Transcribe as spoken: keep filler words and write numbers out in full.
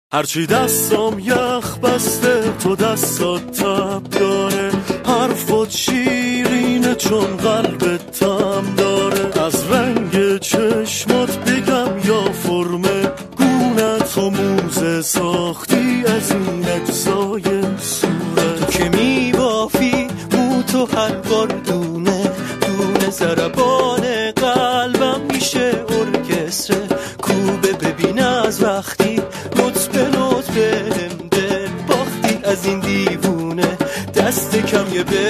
هرچی دستم یخ بسته تو دستات تب داره، حرفات شیرینه چون قلب تم داره. از رنگ چشمات بگم یا فرم گونت و موزه ساختی از این اجزای صورت. تو که میبافی مو تو هر بار دونه دونه ضربان قلبم میشه ارکستر کوبه. ببین از وقتی نوت به نوت بهم دل باختی از این دیوونه دست کم یه